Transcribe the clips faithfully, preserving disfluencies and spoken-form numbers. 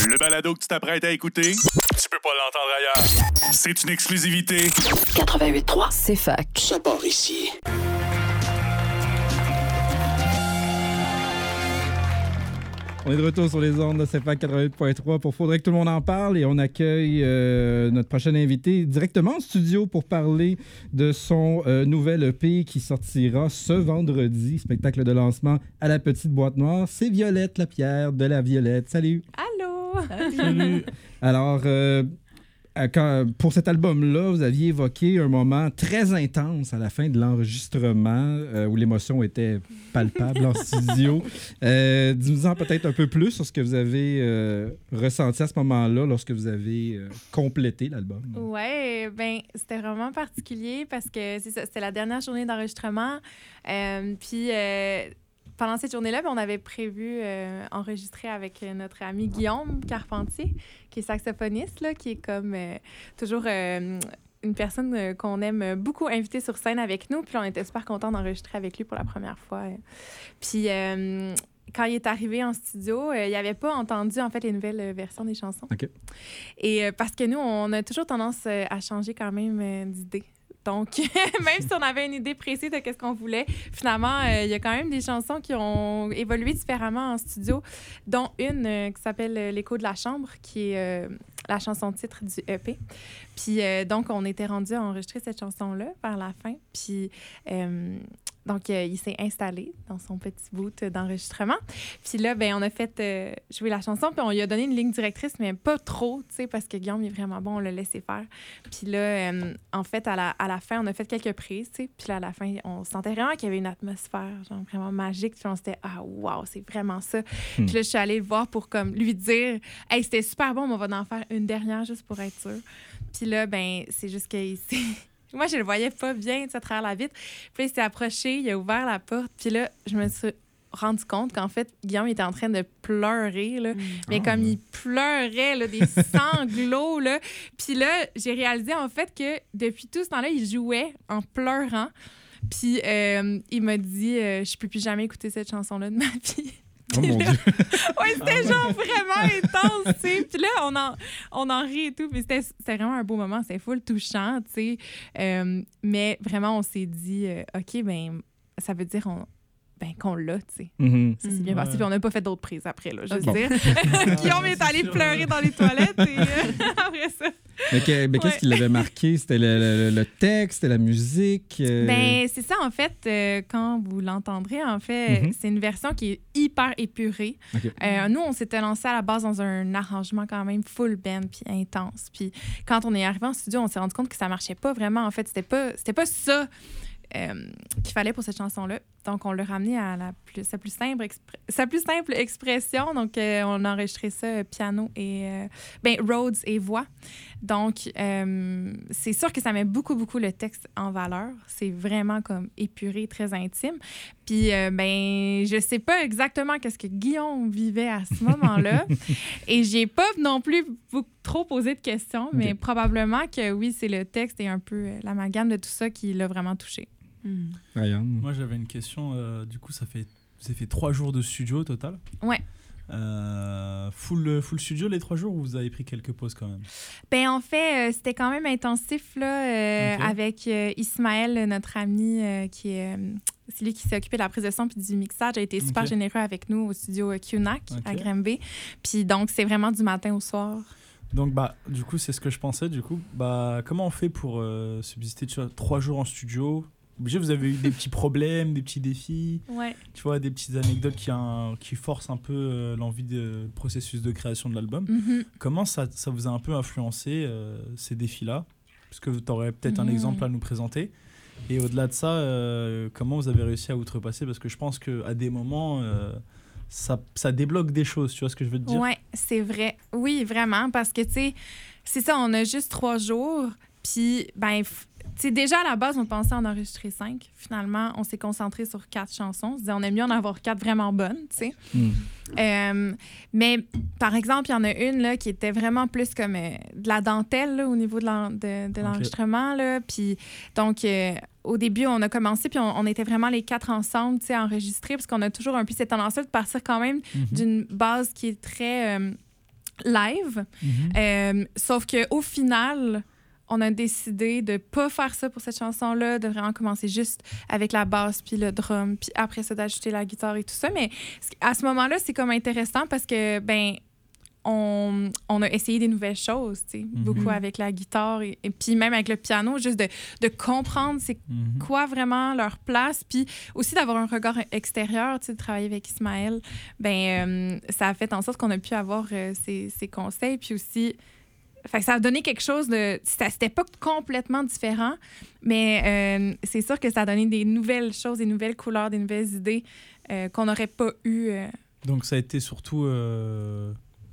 Le balado que tu t'apprêtes à écouter, tu peux pas l'entendre ailleurs. C'est une exclusivité. quatre-vingt-huit trois, c'est fac. Ça part ici. On est de retour sur les ondes de C F A C quatre-vingt-huit point trois pour Faudrait que tout le monde en parle et on accueille euh, notre prochain invité directement en studio pour parler de son euh, nouvel E P qui sortira ce vendredi, spectacle de lancement à la Petite Boîte Noire. C'est Violette Lapierre de La Violette. Salut! Allô! Salut! Alors, euh, quand, pour cet album-là, vous aviez évoqué un moment très intense à la fin de l'enregistrement euh, où l'émotion était palpable en studio. Euh, dis-nous-en peut-être un peu plus sur ce que vous avez euh, ressenti à ce moment-là lorsque vous avez euh, complété l'album. Oui, bien, c'était vraiment particulier parce que c'est ça, c'était la dernière journée d'enregistrement. Euh, puis... Euh, Pendant cette journée-là, on avait prévu euh, enregistrer avec notre ami Guillaume Carpentier, qui est saxophoniste, là, qui est comme euh, toujours euh, une personne euh, qu'on aime beaucoup inviter sur scène avec nous. Puis là, on était super contents d'enregistrer avec lui pour la première fois. Puis euh, quand il est arrivé en studio, euh, il n'avait pas entendu en fait les nouvelles versions des chansons. OK. Et euh, parce que nous, on a toujours tendance euh, à changer quand même euh, d'idée. Donc, même si on avait une idée précise de ce qu'on voulait, finalement, il euh, y a quand même des chansons qui ont évolué différemment en studio, dont une euh, qui s'appelle « L'écho de la chambre », qui est euh, la chanson titre du E P. Puis, euh, donc, on était rendu à enregistrer cette chanson-là vers la fin. Puis, euh, donc, euh, il s'est installé dans son petit boot d'enregistrement. Puis là, ben, on a fait euh, jouer la chanson, puis on lui a donné une ligne directrice, mais pas trop, tu sais, parce que Guillaume est vraiment bon, on l'a laissé faire. Puis là, euh, en fait, à la, à la fin, on a fait quelques prises, tu sais. Puis là, à la fin, on sentait vraiment qu'il y avait une atmosphère, genre, vraiment magique. Puis on s'était, ah, wow, c'est vraiment ça. Hmm. Puis là, je suis allée le voir pour, comme, lui dire, hey, c'était super bon, mais on va en faire une dernière juste pour être sûr. Puis là, ben, c'est juste qu'il s'est... Moi, je le voyais pas bien, tu sais, à travers la vitre. Puis là, il s'est approché, il a ouvert la porte. Puis là, je me suis rendu compte qu'en fait, Guillaume était en train de pleurer, là. Mmh. Mais oh, comme ouais. il pleurait, là, des sanglots, là. Puis là, j'ai réalisé, en fait, que depuis tout ce temps-là, il jouait en pleurant. Puis euh, il m'a dit, euh, je peux plus jamais écouter cette chanson-là de ma vie. Oh mon là, Dieu! Oui, c'était genre vraiment intense, tu sais. Puis là, on en, on en rit et tout. Puis c'était, c'était vraiment un beau moment. C'était full touchant, tu sais. Euh, mais vraiment, on s'est dit, euh, OK, ben ça veut dire on, ben, qu'on l'a, tu sais. Mm-hmm. Ça s'est bien passé. Ouais. Puis on n'a pas fait d'autres prises après, là, je veux bon. dire. Guillaume est allé pleurer dans les toilettes et euh, après ça. Mais, que, mais qu'est-ce ouais. qui l'avait marqué? C'était le, le, le texte, c'était la musique? Euh... Ben c'est ça, en fait, euh, quand vous l'entendrez, en fait, mm-hmm. c'est une version qui est hyper épurée. Okay. Euh, nous, on s'était lancé à la base dans un arrangement quand même full band puis intense. Puis quand on est arrivé en studio, on s'est rendu compte que ça marchait pas vraiment. En fait, c'était pas, c'était pas ça euh, qu'il fallait pour cette chanson-là. Donc, on l'a ramené à la plus, sa, plus simple expr- sa plus simple expression. Donc, euh, on a enregistré ça euh, piano et... Euh, ben, Rhodes et voix. Donc, euh, c'est sûr que ça met beaucoup, beaucoup le texte en valeur. C'est vraiment comme épuré, très intime. Puis, euh, ben, je sais pas exactement qu'est-ce que Guillaume vivait à ce moment-là. Et j'ai pas non plus beaucoup, trop posé de questions, okay. mais probablement que oui, c'est le texte et un peu euh, l'amalgame de tout ça qui l'a vraiment touché. Mmh. Moi, j'avais une question. Euh, du coup, ça fait, vous avez fait trois jours de studio au total. Ouais. Euh, full, full studio les trois jours ou vous avez pris quelques pauses quand même? Ben en fait, euh, c'était quand même intensif là, euh, okay. avec euh, Ismaël, notre ami, euh, qui est... Euh, c'est lui qui s'est occupé de la prise de son puis du mixage. Il a été super okay. généreux avec nous au studio Q N A C okay. à Granby. Puis donc, c'est vraiment du matin au soir. Donc, bah, du coup, c'est ce que je pensais. Du coup, bah, comment on fait pour euh, subsister tu vois, trois jours en studio? Obligé, vous avez eu des petits problèmes, des petits défis, ouais. tu vois, des petites anecdotes qui, un, qui forcent un peu euh, l'envie de le processus de création de l'album. Mm-hmm. Comment ça, ça vous a un peu influencé, euh, ces défis-là? Parce que tu aurais peut-être mm-hmm. un exemple à nous présenter. Et au-delà de ça, euh, comment vous avez réussi à outrepasser? Parce que je pense qu'à des moments, euh, ça, ça débloque des choses, tu vois ce que je veux te dire? Oui, c'est vrai. Oui, vraiment, parce que, tu sais, c'est ça, on a juste trois jours, puis, ben... F- T'sais, déjà, à la base, on pensait en enregistrer cinq. Finalement, on s'est concentré sur quatre chansons. On se disait, on aime mieux en avoir quatre vraiment bonnes, tu sais. Mm. Euh, mais, par exemple, il y en a une là, qui était vraiment plus comme euh, de la dentelle là, au niveau de, l'en- de, de l'enregistrement. Là. Puis, donc, euh, au début, on a commencé, puis on, on était vraiment les quatre ensemble, tu sais, à enregistrer, parce qu'on a toujours un peu cette tendance-là de partir quand même mm-hmm. d'une base qui est très... Euh, live. Mhm. Euh, sauf qu'au final, on a décidé de pas faire ça pour cette chanson-là, de vraiment commencer juste avec la basse puis le drum, puis après ça, d'ajouter la guitare et tout ça. Mais à ce moment-là, c'est comme intéressant parce que, ben, on, on a essayé des nouvelles choses, tu sais, Mhm. beaucoup avec la guitare et, et puis même avec le piano, juste de, de comprendre c'est Mhm. quoi vraiment leur place, puis aussi d'avoir un regard extérieur, tu sais, de travailler avec Ismaël, ben euh, ça a fait en sorte qu'on a pu avoir euh, ces, ces conseils, puis aussi, fait que ça a donné quelque chose de, ça, c'était pas complètement différent, mais euh, c'est sûr que ça a donné des nouvelles choses, des nouvelles couleurs, des nouvelles idées euh, qu'on n'aurait pas eues. Euh... Donc ça a été surtout euh,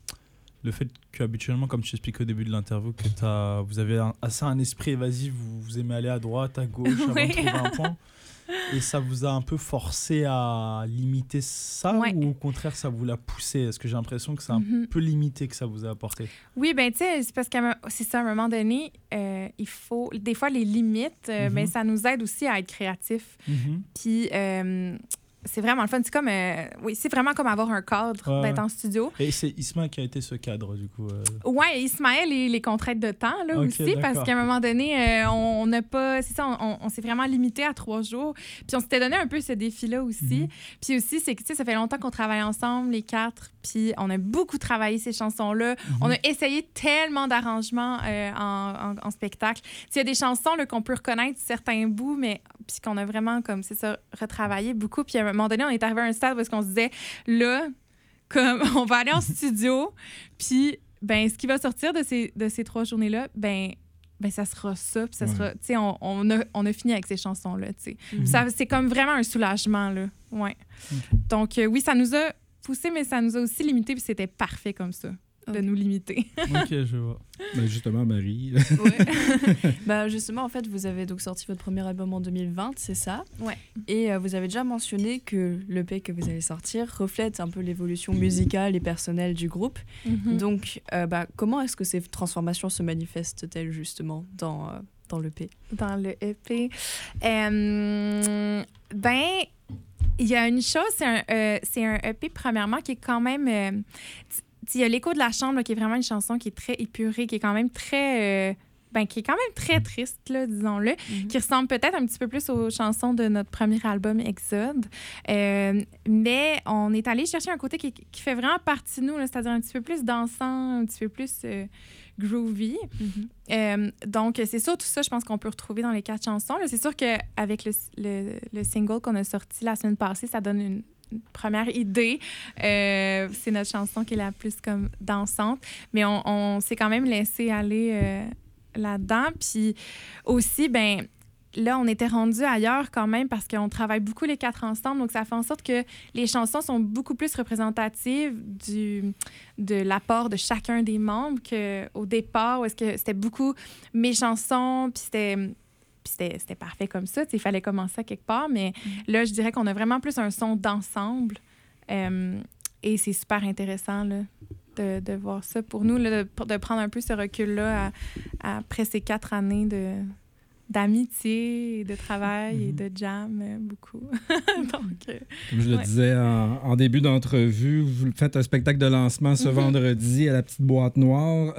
le fait qu'habituellement, comme tu expliques au début de l'interview, que t'as, vous avez un, assez un esprit évasif, vous, vous aimez aller à droite, à gauche, avant Oui. de trouver un point. Et ça vous a un peu forcé à limiter ça, Ouais. ou au contraire, ça vous l'a poussé? Est-ce que j'ai l'impression que c'est un Mhm. peu limité que ça vous a apporté? Oui, ben tu sais, c'est parce qu'à un- c'est ça, à un moment donné, euh, il faut... Des fois, les limites, euh, Mhm. ben, ça nous aide aussi à être créatifs. Mhm. Puis... euh, c'est vraiment le fun. C'est comme... euh, oui, c'est vraiment comme avoir un cadre, Ouais, d'être ouais. en studio. Et c'est Isma qui a été ce cadre, du coup. euh. Ouais, Ismaël et les contraintes de temps, là, Ok, aussi, d'accord. parce qu'à un moment donné, euh, on n'a pas... C'est ça, on, on s'est vraiment limité à trois jours. Puis on s'était donné un peu ce défi-là aussi. Mhm. Puis aussi, c'est que, tu sais, ça fait longtemps qu'on travaille ensemble, les quatre, puis on a beaucoup travaillé ces chansons-là. Mhm. On a essayé tellement d'arrangements euh, en, en, en spectacle. Il y a des chansons là, qu'on peut reconnaître certains bouts, mais puis qu'on a vraiment, comme c'est ça, retravaillé beaucoup. Puis à un moment donné, on est arrivé à un stade où on se disait, là, comme on va aller en studio, puis ben ce qui va sortir de ces, de ces trois journées-là, ben ben ça sera ça, puis ça Ouais. sera, tu sais, on, on, a, on a fini avec ces chansons-là, tu sais. Mhm. Ça, c'est comme vraiment un soulagement, là, ouais. Ok. Donc, euh, oui, ça nous a poussé, mais ça nous a aussi limité, puis c'était parfait comme ça, de Ok. nous limiter. Ok, je vois. Ben, justement, Marie. Ouais. Bah justement, en fait, vous avez donc sorti votre premier album en deux mille vingt, c'est ça? Ouais. Et euh, vous avez déjà mentionné que l'E P que vous allez sortir reflète un peu l'évolution musicale et personnelle du groupe. Mhm. Donc, euh, bah, comment est-ce que ces transformations se manifestent-elles justement dans, euh, dans l'E P? Dans le E P. Euh, ben, il y a une chose, c'est un, euh, c'est un E P, premièrement, qui est quand même... euh, t- il y a L'écho de la chambre, là, qui est vraiment une chanson qui est très épurée, qui est quand même très... euh, ben, qui est quand même très triste, là, disons-le, Mhm. qui ressemble peut-être un petit peu plus aux chansons de notre premier album, Exode. Euh, mais on est allé chercher un côté qui, qui fait vraiment partie de nous, là, c'est-à-dire un petit peu plus dansant, un petit peu plus euh, groovy. Mhm. Euh, donc, c'est sûr, tout ça, je pense qu'on peut retrouver dans les quatre chansons. Là, c'est sûr qu'avec le, le, le single qu'on a sorti la semaine passée, ça donne une, une première idée. Euh, c'est notre chanson qui est la plus comme dansante. Mais on, on s'est quand même laissé aller euh, là-dedans. Puis aussi, ben là, on était rendus ailleurs quand même parce qu'on travaille beaucoup les quatre ensemble. Donc, ça fait en sorte que les chansons sont beaucoup plus représentatives du, de l'apport de chacun des membres qu'au départ, où est-ce que c'était beaucoup mes chansons, puis c'était... Puis c'était, c'était parfait comme ça. Il fallait commencer à quelque part. Mais là, je dirais qu'on a vraiment plus un son d'ensemble. Euh, et c'est super intéressant là, de, de voir ça pour nous, là, de, de prendre un peu ce recul-là à- à- après ces quatre années de, d'amitié, et de travail et de jam, euh, beaucoup. Donc, euh, Comme je le Ouais. disais en, en début d'entrevue, vous faites un spectacle de lancement ce Mhm. vendredi à la Petite Boîte Noire.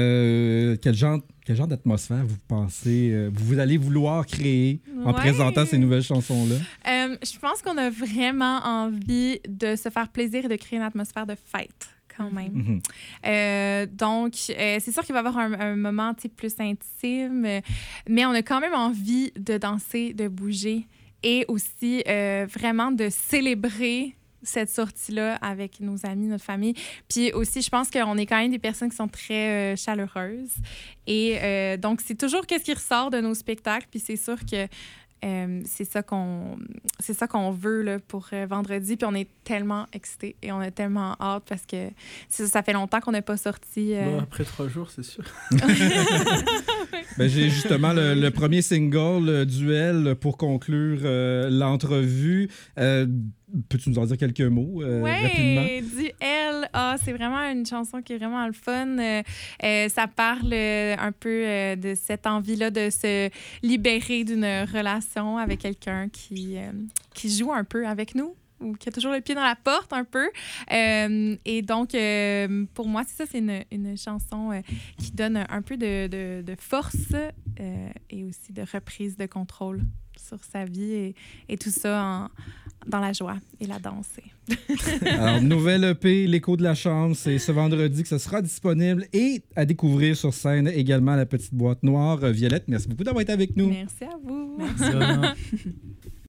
Euh, quel genre, quel genre d'atmosphère vous pensez, euh, vous allez vouloir créer en Ouais. présentant ces nouvelles chansons-là? Euh, je pense qu'on a vraiment envie de se faire plaisir et de créer une atmosphère de fête, quand même. Mhm. Euh, donc, euh, c'est sûr qu'il va y avoir un, un moment tu sais, plus intime, euh, mais on a quand même envie de danser, de bouger et aussi euh, vraiment de célébrer cette sortie-là avec nos amis, notre famille. Puis aussi, je pense qu'on est quand même des personnes qui sont très euh, chaleureuses. Et euh, donc, c'est toujours qu'est-ce qui ressort de nos spectacles. Puis c'est sûr que Euh, c'est ça qu'on c'est ça qu'on veut là, pour euh, vendredi. Puis on est tellement excités et on a tellement hâte parce que ça, ça fait longtemps qu'on n'a pas sorti. euh, Bon, après trois jours, c'est sûr. Ben, j'ai justement le, le premier single, le Duel, pour conclure euh, l'entrevue. Euh, peux-tu nous en dire quelques mots euh, rapidement? Ouais, du L. Ah, c'est vraiment une chanson qui est vraiment le fun. Euh, euh, ça parle euh, un peu euh, de cette envie-là de se libérer d'une relation avec quelqu'un qui, euh, qui joue un peu avec nous. ou qui a toujours le pied dans la porte un peu. Euh, et donc, euh, pour moi, c'est ça, c'est une, une chanson euh, qui donne un peu de, de, de force euh, et aussi de reprise de contrôle sur sa vie et, et tout ça en, dans la joie et la danse. Alors, nouvelle E P, L'écho de la chambre, c'est ce vendredi que ce sera disponible et à découvrir sur scène également La Petite Boîte Noire. Violette, merci beaucoup d'avoir été avec nous. Merci à vous. Merci.